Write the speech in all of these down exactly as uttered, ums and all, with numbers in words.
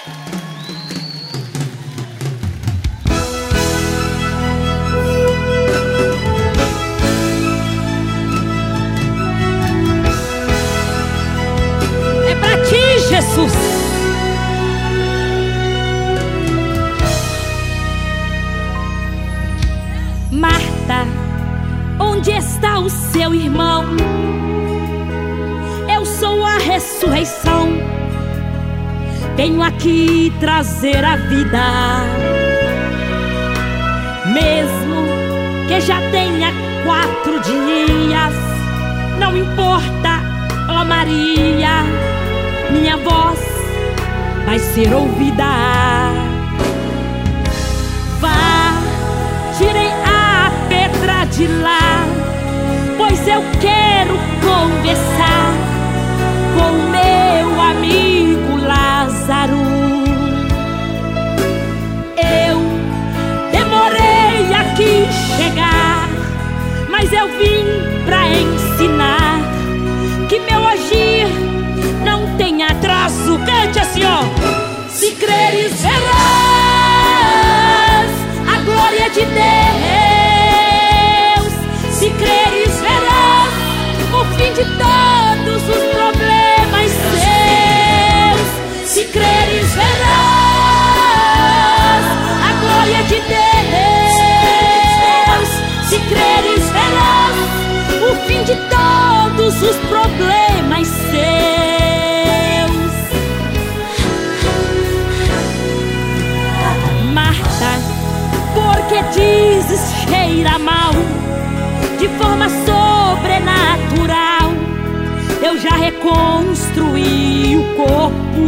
É pra ti, Jesus. Marta, onde está o seu irmão? Eu sou a ressurreição. Venho aqui trazer a vida. Mesmo que já tenha quatro dias, não importa, ó Maria, minha voz vai ser ouvida. Vá, tirem a pedra de lá, pois eu quero conversar com o meu amigo Lázaro. Eu demorei aqui chegar, mas eu vim pra ensinar que meu agir não tem atraso. Cante assim, ó. Se creres, verás a glória de Deus. Se creres, verás o fim de todos os problemas seus. Se creres, verás a glória de Deus. Se creres, verás o fim de todos os problemas seus. Marta, porque dizes cheira mal, de forma sobrenatural eu já reconstruí o corpo.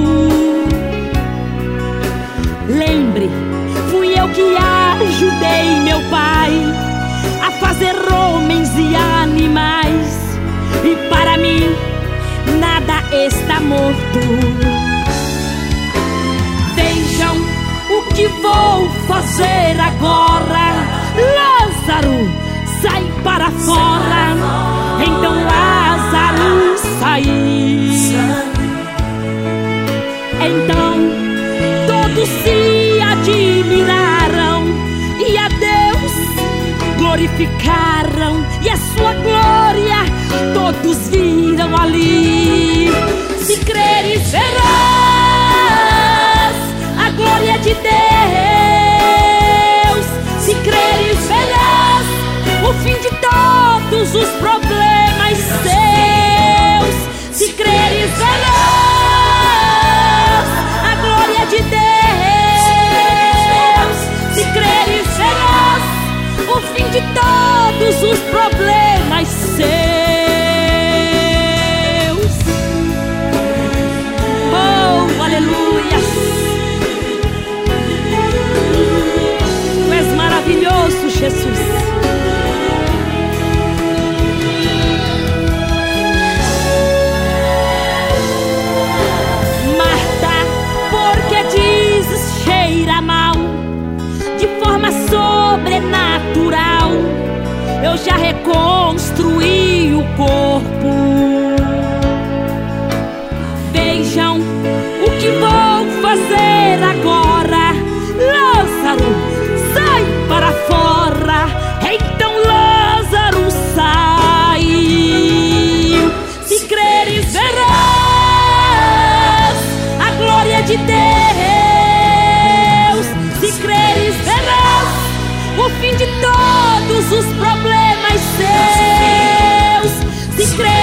Lembre, fui eu que ajudei meu pai a fazer homens e animais, e para mim nada está morto. Vejam o que vou fazer agora. Lázaro, sai para fora. Então Lázaro saiu. Então todos se admiraram e a Deus glorificaram, e a sua glória todos viram ali. Se creres, verás a glória de Deus. Se creres, verás o fim de todos os problemas seus. Se creres, verás a glória de Deus. Se creres, verás o fim de todos os problemas seus. Oh, aleluia. Tu és maravilhoso, Jesus. Marta, porque dizes cheira mal, de forma sobrenatural eu já reconstruí o corpo. Vejam o que vou fazer agora. Lázaro, sai para fora. Então Lázaro saiu. Se creres, verás a glória de Deus. Se creres, verás o fim de todos os problemas seus. Se creres,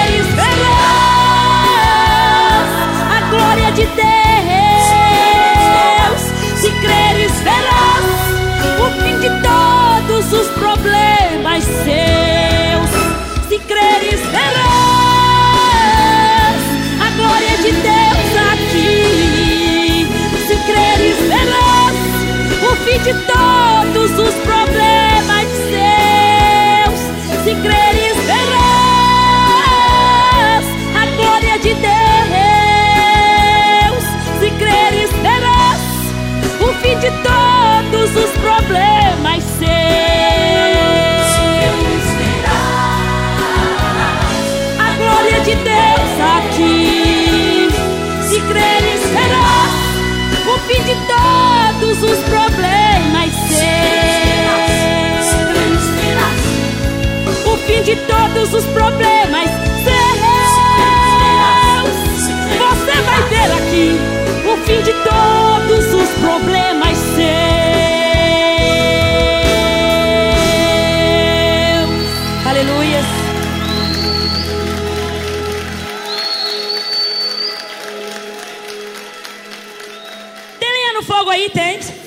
fim de todos os problemas seus, o fim de todos os problemas seus, você vai ver aqui o fim de todos os problemas seus. Aleluia. Tem lenha no fogo aí, tem?